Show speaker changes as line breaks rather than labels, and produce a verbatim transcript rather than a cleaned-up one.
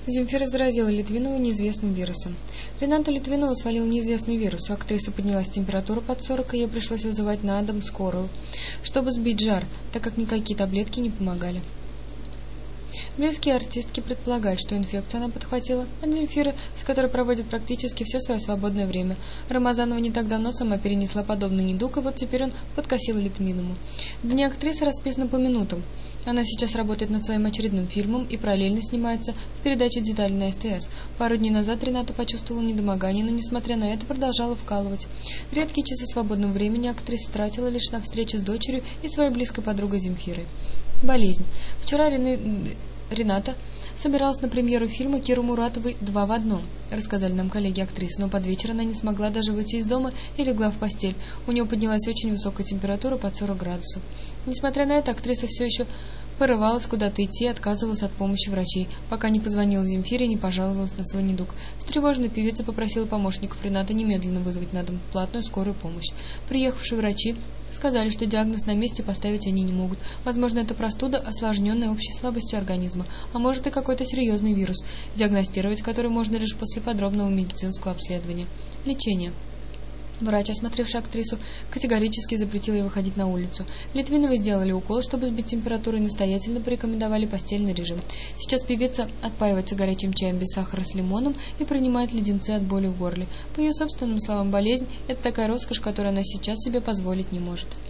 Земфира заразила Литвинову неизвестным вирусом. Ренату Литвинову свалил неизвестный вирус. У актрисы поднялась температура под сорок, и ей пришлось вызывать на дом скорую, чтобы сбить жар, так как никакие таблетки не помогали. Близкие артистки предполагают, что инфекцию она подхватила от Земфиры, с которой проводит практически все свое свободное время. Рамазанова не так давно сама перенесла подобный недуг, и вот теперь он подкосил Литвинову. Дни актрисы расписаны по минутам. Она сейчас работает над своим очередным фильмом и параллельно снимается в передаче «Детали» на СТС. Пару дней назад Рената почувствовала недомогание, но, несмотря на это, продолжала вкалывать. Редкие часы свободного времени актриса тратила лишь на встречу с дочерью и своей близкой подругой Земфирой. Болезнь. Вчера Рены... Рената собиралась на премьеру фильма Киры Муратовой «Два в одном», рассказали нам коллеги актрисы, но под вечер она не смогла даже выйти из дома и легла в постель. У нее поднялась очень высокая температура под сорок градусов. Несмотря на это, актриса все еще порывалась куда-то идти и отказывалась от помощи врачей, пока не позвонила Земфире и не пожаловалась на свой недуг. Встревоженная певица попросила помощников Ренаты немедленно вызвать на дом платную скорую помощь. Приехавшие врачи сказали, что диагноз на месте поставить они не могут. Возможно, это простуда, осложненная общей слабостью организма, а может и какой-то серьезный вирус, диагностировать который можно лишь после подробного медицинского обследования. Лечение. Врач, осмотревший актрису, категорически запретил ей выходить на улицу. Литвиновой сделали укол, чтобы сбить температуру, и настоятельно порекомендовали постельный режим. Сейчас певица отпаивается горячим чаем без сахара с лимоном и принимает леденцы от боли в горле. По ее собственным словам, болезнь – это такая роскошь, которую она сейчас себе позволить не может.